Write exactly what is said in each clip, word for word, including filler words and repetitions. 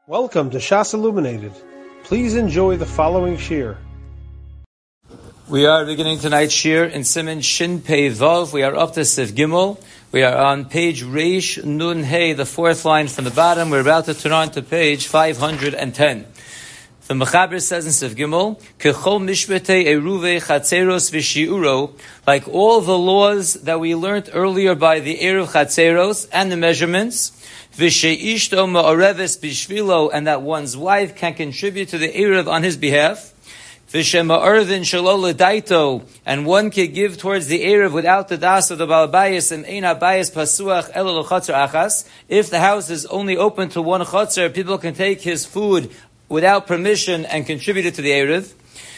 Welcome to Shas Illuminated. Please enjoy the following shir. We are beginning tonight's shir in Siman Shin Pei Vav. We are up to Sif Gimel. We are on page Reish Nun Hey, the fourth line from the bottom. We're about to turn on to page five hundred ten. The Mechaber says in Sif Gimel, Kechol Mishpetei Eruve Chatzeros V'Shiuro, like all the laws that we learned earlier by the Eruv Chatzeros and the measurements, V'Sheishto Ma'areves Bishvilo, and that one's wife can contribute to the Eruv on his behalf, V'Shema'arvin Shalol Daito, and one can give towards the Eruv without the das of the Balabayas and Ein Habayas Pasuach Elo L'Chatzer Achas. If the house is only open to one Chatzer, people can take his food without permission and contribute it to the Eruv.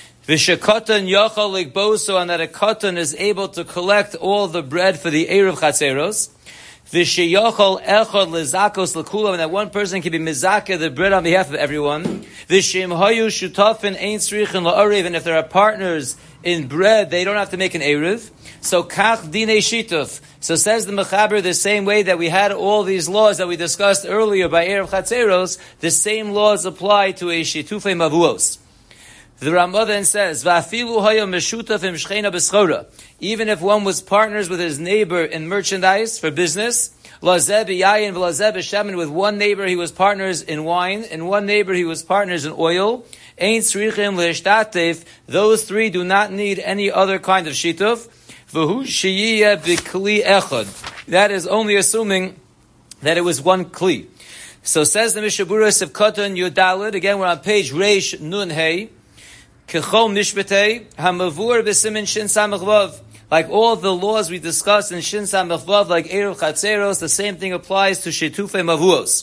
V'Shekatan Yachal Ligboso, and that a katan is able to collect all the bread for the Eruv Chatzeros. V'sheyachol echad lezakos l'kulam, and that one person can be mizakeh the bread on behalf of everyone. V'shem hayu shutafin ein tzrichin la'arev, and if there are partners in bread, they don't have to make an eruv. So kach dinei shituf. So says the Mechaber, the same way that we had all these laws that we discussed earlier by Eruv Chatzeros, the same laws apply to a shitufei mavuos. The Ramah then says, "Va'afilu hayo meshutaf im shchena b'schora." Even if one was partners with his neighbor in merchandise for business, lazeh b'yayin v'lazeh b'shemen, with one neighbor he was partners in wine, and one neighbor he was partners in oil. Ein tzrichim le'ishtatev. Those three do not need any other kind of shituf. V'hu sheyiyeh b'kli echad. That is only assuming that it was one kli. So says the Mishaburas of Katan Yudalid. Again, we're on page Reish Nun Hey. Kechol Mishpetei Hamavur B'Simin Shin Samach Vav. Like all the laws we discussed in Shin Samach Vav, like Eruv Chatzeros, the same thing applies to Shetufei Mavuos.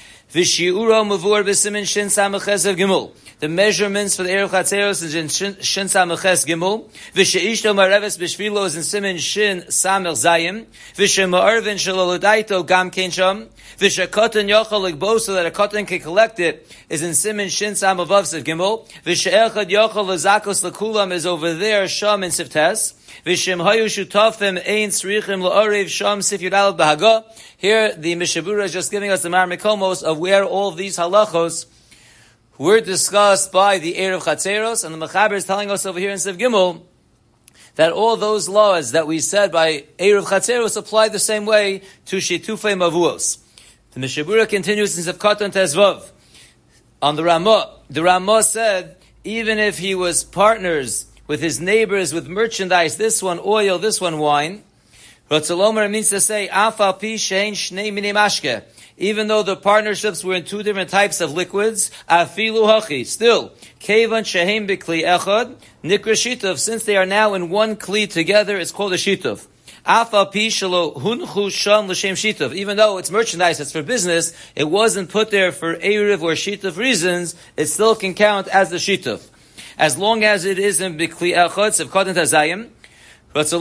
V'Shiuro Mavur B'Simin Shin Samach Ches Gimel. The measurements for the Eruv Chatzeros is in Shin, Shin Samach Ches Gimel. V'Sheishto Mareves B'Shvilo is in Simin Shin Samach Zayim. V'Shema'arvin Shalolodaito Gam Kein Sham. V'Shekatan Yochal Ligbo, so that a katan can collect it, is in Simin Shin Samach Vav Siv Gimel. V'She'echad Yochal Lezakos L'Kulam is over there Sham in Siv Tes. V'Shem Hayu Shutafim Ein Tzrichim L'Orev Sham Sif Yudalad B'Haga. Here the Mishabura is just giving us the Marmikomos of where all of these halachos were discussed by the Eruv Chatzeros, and the Mechaber is telling us over here in Siv Gimel that all those laws that we said by Eruv Chatzeros apply the same way to Shetufei Mavuos. The Mishabura continues in Siv Katan Tezvav. On the Ramah, the Ramah said, even if he was partners with his neighbors with merchandise, this one oil, this one wine, Ratzalomer means to say, Afal pi shein shnei minei mashke. Even though the partnerships were in two different types of liquids, afilu hachi, still, kevan shehem b'kli echad, nikra shituf, since they are now in one kli together, it's called a shituf. Afal pi shelo hunchu sham l'shem shituf. Even though it's merchandise, it's for business, it wasn't put there for eruv or shituf reasons, it still can count as the shituf. As long as it is in b'kli echad, sevkadin tazayim, the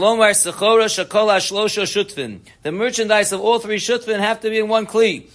merchandise of all three shutfin have to be in one kli.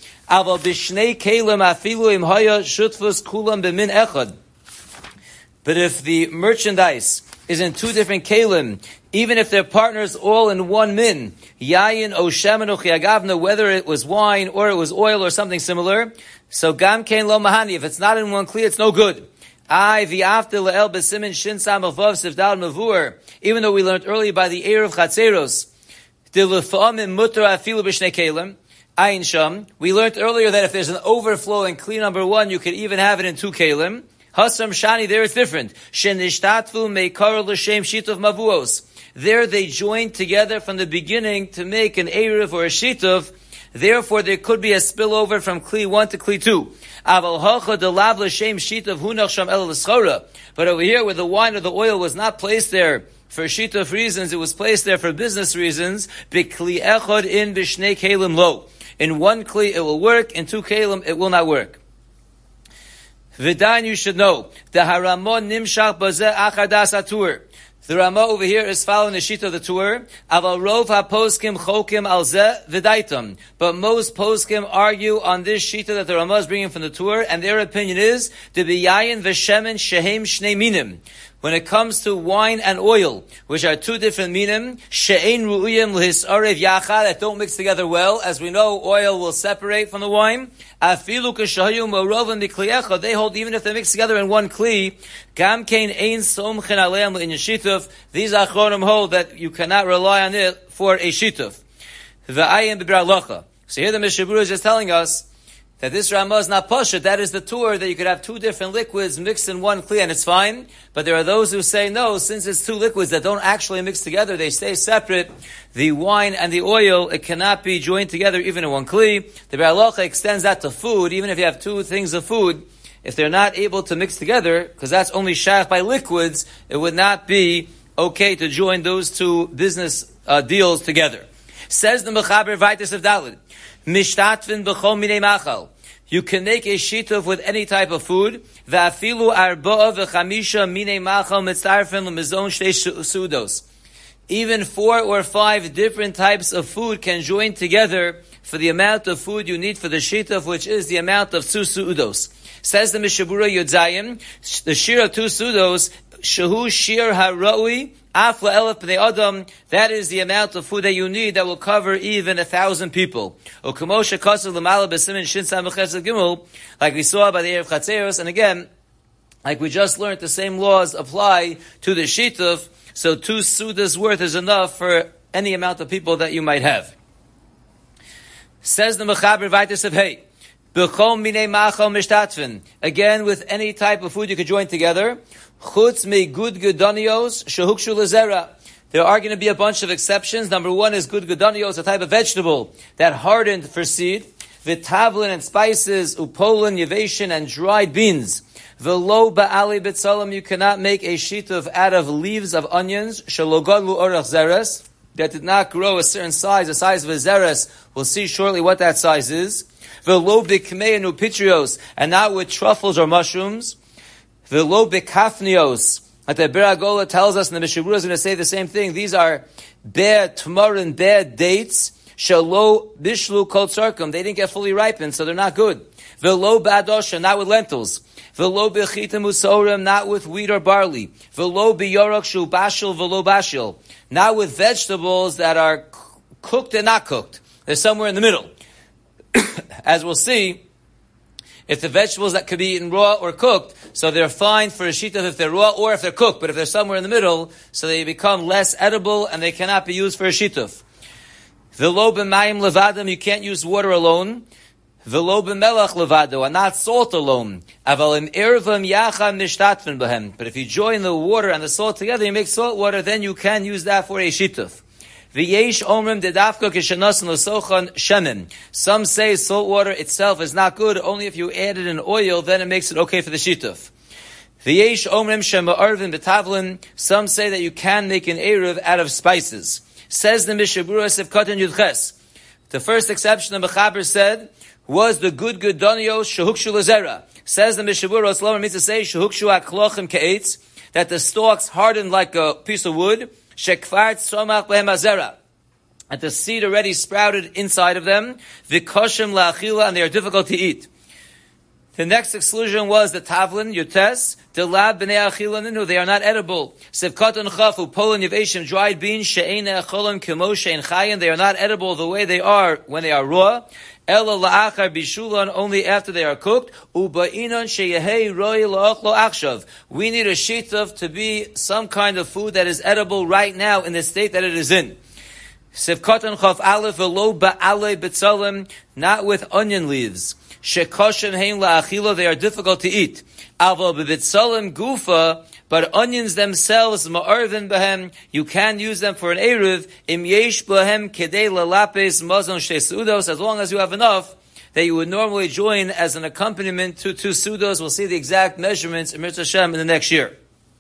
But if the merchandise is in two different kalim, even if they're partners all in one min, yayin o shemen o chiagavna, whether it was wine or it was oil or something similar, so gam kein lo mahani, if it's not in one kli, it's no good. I v'afte le'el b'simin shin samach vav sivdal mavur. Even though we learned earlier by the Eruv Chatzeros, the l'fa'amim mutar afilu b'shnei kelim, ayin sham. We learned earlier that if there's an overflow in kli number one, you could even have it in two kelim. Hasam shani, there it's different. Shenishtatvu meikar l'shem shituf mavuos. There they joined together from the beginning to make an Eruv or a shituf. Therefore, there could be a spillover from Kli one to Kli two. But over here, where the wine or the oil was not placed there for shituf reasons, it was placed there for business reasons. B'kli echad in b'shnei kelim lo. In one Kli, it will work. In two kelim, it will not work. V'dain, you should know, the haramon nimshach bazeh achadas atur. The Ramah over here is following the sheet of the tour. Aval rov ha-poskim chokim al zeh v'daitam. But most poskim argue on this sheet that the Ramah is bringing from the tour, and their opinion is the biyayin v'shemen shehem shnei minim. When it comes to wine and oil, which are two different minim, she'ein ru'uyim l'hisarev yachad, that don't mix together well. As we know, oil will separate from the wine. Afilu kashayu morovan b'kliyecha. They hold even if they mix together in one kli. Gam kein ein somchen aleim in shituf. These achronim hold that you cannot rely on it for a shituf. V'ayim b'bralocha. So here the Mishnah Berurah is just telling us that this Ramah is not Pasha. That is the tour that you could have two different liquids mixed in one kli and it's fine. But there are those who say no, since it's two liquids that don't actually mix together, they stay separate. The wine and the oil, it cannot be joined together even in one kli. The Be'er Halacha extends that to food. Even if you have two things of food, if they're not able to mix together, because that's only shayach by liquids, it would not be okay to join those two business uh, deals together. Says the Mechaber Vaitis of Dalit. Mishtatvin b'chol minei machal. You can make a shituf with any type of food. V'afilu arba'a v'chamisha minei machal mitzarfen l'mizon shtei sudos. Even four or five different types of food can join together for the amount of food you need for the shituf, which is the amount of two sudos. Says the Mishnah Berurah Yodzayim, the shir of two sudos, shehu shir ha'ra'ui, Afla elef b'nei adam, that is the amount of food that you need that will cover even a thousand people. O kamosha kasav l'mala b'simin shin samach chesed gimel, like we saw by the Erev Chatzeros, and again, like we just learned, the same laws apply to the shituf, so two sudas worth is enough for any amount of people that you might have. Says the Mechaber Vaitis of Hey, b'chol minei machal mishtatfin, again with any type of food you could join together. Chutz me good gedonios shehukshu lezera. There are going to be a bunch of exceptions. Number one is good gedonios, a type of vegetable that hardened for seed. V'tavlin and spices, upolin, yevation, and dried beans. V'lo ba'ali b'tzalam, you cannot make a shituf out of leaves of onions. Shalogadlu orach zeres, that did not grow a certain size, the size of a zeres. We'll see shortly what that size is. V'lo b'kmei and upitrios, and not with truffles or mushrooms. V'lo b'kafnios. Like the Be'er Hagola tells us, and the Mishnah Berurah is going to say the same thing. These are bad tamarin, bad dates. Shalo bishlu kol tzarkum. They didn't get fully ripened, so they're not good. V'lo b'adosha, not with lentils. V'lo b'chitim usorim, not with wheat or barley. V'lo b'yorok shu bashil v'lo bashil. Not with vegetables that are cooked and not cooked. They're somewhere in the middle. As we'll see, if the vegetables that could be eaten raw or cooked, so they're fine for a shituf if they're raw or if they're cooked, but if they're somewhere in the middle, so they become less edible and they cannot be used for a shituf. V'lo b'mayim levadim, you can't use water alone. V'lo b'melach levado, and not salt alone. Aval im irvam yacham nishtatven b'hem. But if you join the water and the salt together, you make salt water, then you can use that for a shituf. V'yesh omrim dedafka kishanas l'sochan shemim. Some say salt water itself is not good, only if you add it in oil, then it makes it okay for the shituf. V'yesh omrim shema'arvin b'tavlin. Some say that you can make an eruv out of spices. Says the Mishnah Berurah Sefkatan Yudches. The first exception the Mechaber said was the good gedonios shehukshu lezera. Says the Mishnah Berurah, Slower means to say shehukshu aklochim ke'etz, that the stalks hardened like a piece of wood. Shekfar tzomach behem azera, and the seed already sprouted inside of them. V'koshem la'achila, and they are difficult to eat. The next exclusion was the tavlin, yutes, the lab b'nei achila ninu, they are not edible. Sevkatan chafu, polin yeveshim, dried beans, she'ein echolim kemo she'ein chayin, they are not edible the way they are when they are raw. Ela la'achar bishulan, only after they are cooked. Uba'inon sheyehei roi la'achlo achshav. We need a shituf to be some kind of food that is edible right now in the state that it is in. Sevkatan chaf aleph v'lo ba'alei b'tzalim, not with onion leaves. Shekoshem hein la'achila, they are difficult to eat. Aval b'bitzalim gufa, but onions themselves, ma'arvin behem, you can use them for an eruv, im yesh behem kedei lalapes mazon shtei sudos, as long as you have enough that you would normally join as an accompaniment to two sudos. We'll see the exact measurements in Mitzvah Hashem in the next year.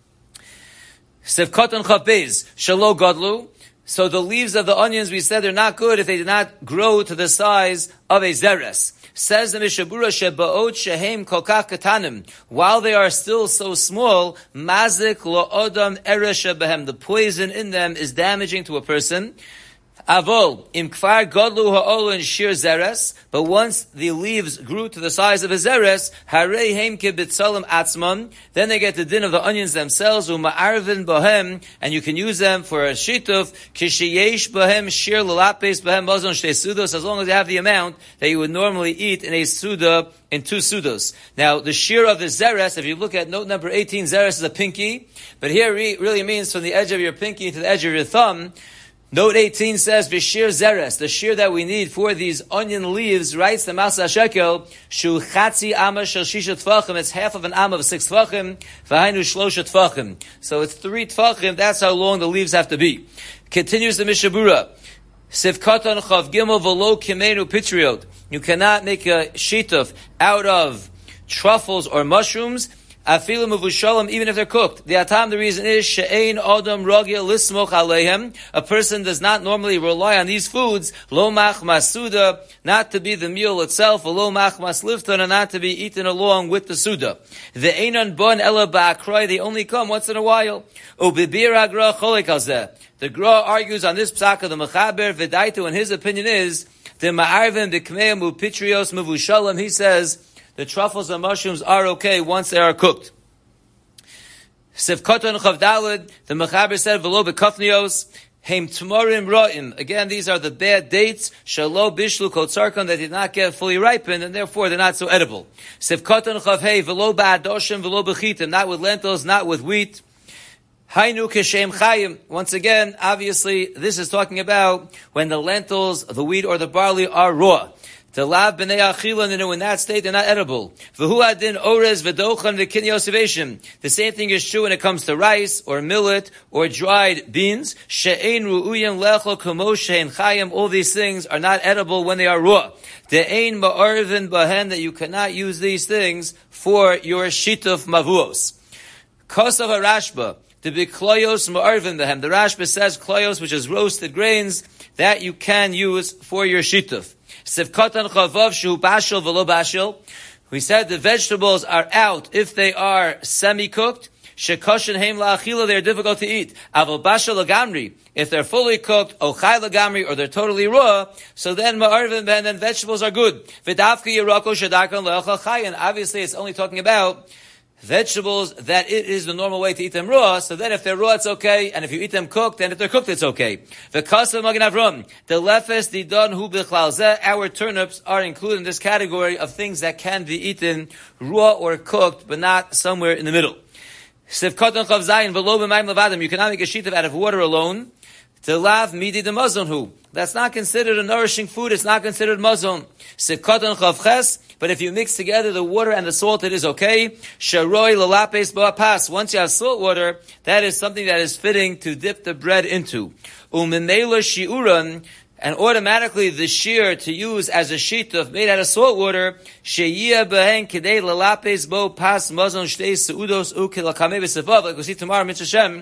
Sevkatan chapez, shalo godlu. So the leaves of the onions, we said they're not good if they did not grow to the size of a zeres. Says the Mishnah Berurah, shebaot shehem kokach katanim, while they are still so small, mazik lo odam eresha behem, the poison in them is damaging to a person. Avol, im kfar godlu ha'olin shir zeres, but once the leaves grew to the size of a zeres, harei heimke bitzalim atzman, then they get the din of the onions themselves, uma'arvin bohem, and you can use them for a shituf, kishiyesh bohem shir lalapes bohem mazon shtei sudos, as long as you have the amount that you would normally eat in a suda, in two sudos. Now, the shear of the zeres, if you look at note number eighteen, zeres is a pinky, but here it really means from the edge of your pinky to the edge of your thumb. Note eighteen says, V'shir zeres, the shear that we need for these onion leaves, writes the Masa Shekel, Shu chatzi amma shel shisha tfachim, it's half of an amma of six tfachim, v'hainu shlosha tfachim. So it's three tfachim, that's how long the leaves have to be. Continues the Mishabura, Sivkatan chav gimel v'lo kimenu pitriot. You cannot make a shituf out of truffles or mushrooms, afilu mevushalim, even if they're cooked. The atam, the reason is she'ein adam ragil lismoch aleihem. A person does not normally rely on these foods. Lo mach masuda, not to be the meal itself. Lo mach masliftan, and not to be eaten along with the suda. The einan bon ela ba'akroi, they only come once in a while. Ubibir agra cholik hazeh. The Gra argues on this psak of the Mechaber V'daitu, and his opinion is the ma'arvin b'kmei mupitrios mevushalim. He says the truffles and mushrooms are okay once they are cooked. Sivkoton chavdalid, the Mechaber said, v'lo b'kafnios, heim tmorim ra'im. Again, these are the bad dates, shalo bishlu kotzarkon, that did not get fully ripened, and therefore they're not so edible. Sivkoton chavhei, v'lo ba'adoshim, v'lo b'chitim, not with lentils, not with wheat. Hainu keshem chayim. Once again, obviously, this is talking about when the lentils, the wheat, or the barley are raw. To lav b'nei achila, and in that state they're not edible. V'hu adin orez v'dochan v'kinyosivation. The same thing is true when it comes to rice, or millet, or dried beans. She'ein ru'uyim lechol kamo she'en chayim. All these things are not edible when they are raw. De'ein ma'arvin bahen, that you cannot use these things for your shituf mavuos. Kosav harashba. To be kloyos ma'arvin behem. The Rashba says kloyos, which is roasted grains, that you can use for your shituf. Sivkatan chavav shu bashil v'lo bashil. We said the vegetables are out if they are semi-cooked. Shekoshin heim la'achila, they're difficult to eat. Aval bashil lagamri, if they're fully cooked, ochai lagamri, or they're totally raw, so then ma'arvin behem, then vegetables are good. V'davka yerako shadakan le'achal chayin. Obviously, it's only talking about vegetables that it is the normal way to eat them raw, so then if they're raw, it's okay, and if you eat them cooked, then if they're cooked, it's okay. The kasav magen avram, the lefes didon hu b'chlal zeh, our turnips are included in this category of things that can be eaten raw or cooked, but not somewhere in the middle. Sivkatan chav zayin v'lo b'mayim levadim, you cannot make a shituf out of water alone. To lav midi de mazon hu, that's not considered a nourishing food, it's not considered mazon. Sivkatan chav ches, but if you mix together the water and the salt, it is okay. Sharoi lalapes ba'apas. Once you have salt water, that is something that is fitting to dip the bread into. Umimela shiuran, and automatically the shear to use as a shituf made out of salt water, sheyia behen kidei lalapes bo pas mazon shtei seudos ukilakame b'sefav. Like we see tomorrow, Mitzvah Shem.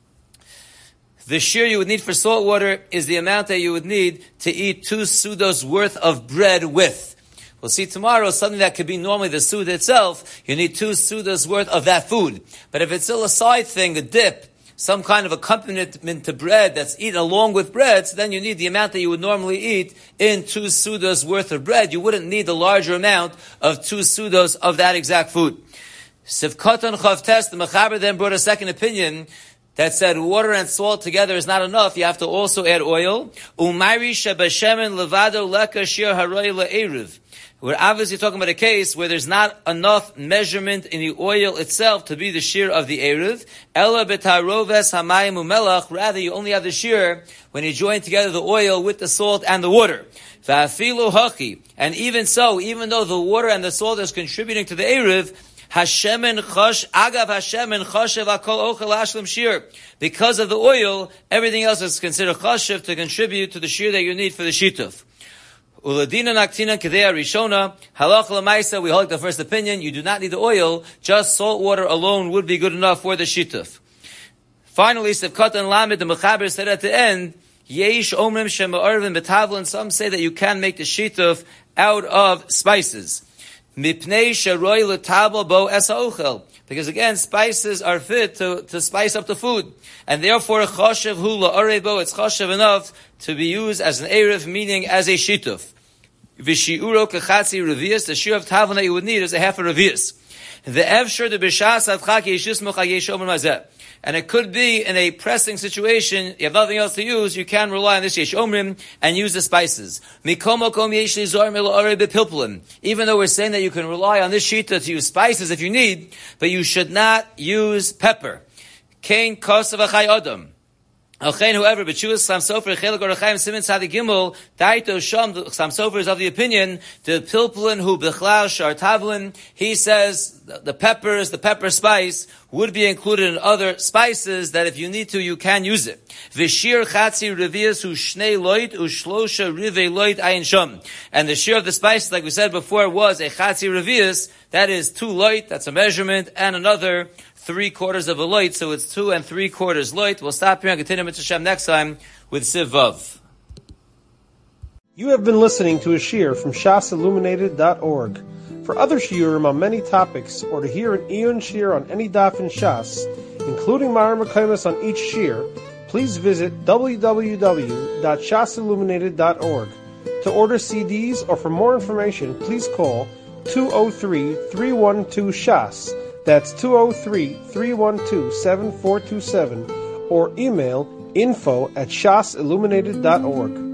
The shear you would need for salt water is the amount that you would need to eat two sudos worth of bread with. We'll see tomorrow something that could be normally the suda itself. You need two sudas worth of that food. But if it's still a side thing, a dip, some kind of accompaniment to bread that's eaten along with bread, so then you need the amount that you would normally eat in two sudas worth of bread. You wouldn't need the larger amount of two sudas of that exact food. Sivkatan chavtes, the Mechaber then brought a second opinion that said water and salt together is not enough. You have to also add oil. Umayri shebashemen levado leka shir haroi le'eruv. We're obviously talking about a case where there's not enough measurement in the oil itself to be the shear of the eruv. Ela betaroves hamayim umelach. Rather, you only have the shear when you join together the oil with the salt and the water. Va'afilu hachi. And even so, even though the water and the salt is contributing to the eruv, Hashemen chosh, agav Hashemen choshev akol ochel ashlim shir. Because of the oil, everything else is considered choshev to contribute to the shear that you need for the shituf. Uladina naktina kedei rishona halach lemaisa. We hold the first opinion. You do not need the oil; just salt water alone would be good enough for the shituf. Finally, Sivkot and Lamed, the Mechaber said at the end, Yesh omrim shema'arvin betavlin. Some say that you can make the shituf out of spices. Mipnei sheroi l'tabo bo es ha'ochel. Because again, spices are fit to, to spice up the food. And therefore, choshev hu la'arei bo, it's choshev enough to be used as an erev, meaning as a shituf. V'shi'uro kechatzi revius, the shir of tavon that you would need is a half a revius. The evshur de b'shas adchak yeshusmoch hayesh omer mazeh. And it could be in a pressing situation, you have nothing else to use, you can rely on this yesh omrim and use the spices. Mikomokom yesh lizor me'la'arei b'pilpulin. Even though we're saying that you can rely on this shita to use spices if you need, but you should not use pepper. Kain kosav achai adam. Alchein, whoever, B'Tshuvas Chassam Sofer, Chelik or Rechaim, Simen Tzadik Gimel, Daito Sham, Chassam Sofer is of the opinion, the Pilpulin, who Bichlal, Shar Tavlin, he says, the peppers, the pepper spice, would be included in other spices, that if you need to, you can use it. V'shir Chatzi Revius, hu Shnei Loit, hu Shlosha Rivei Loit Ayin Sham. And the shir of the spices, like we said before, was a Chatzi Revius, that is two loit, that's a measurement, and another three quarters of a loit, so it's two and three quarters loit. We'll stop here and continue with Hashem next time with Siv Vav. You have been listening to a shiur from shas illuminated dot org. For other shiurim on many topics, or to hear an Iyun shiur on any daf in Shas, including Mareh Mekomos on each shiur, please visit w w w dot shas illuminated dot org. To order C Ds or for more information, please call two oh three, three one two, shas. That's two oh three, three one two, seven four two seven, or email info at shas illuminated dot org.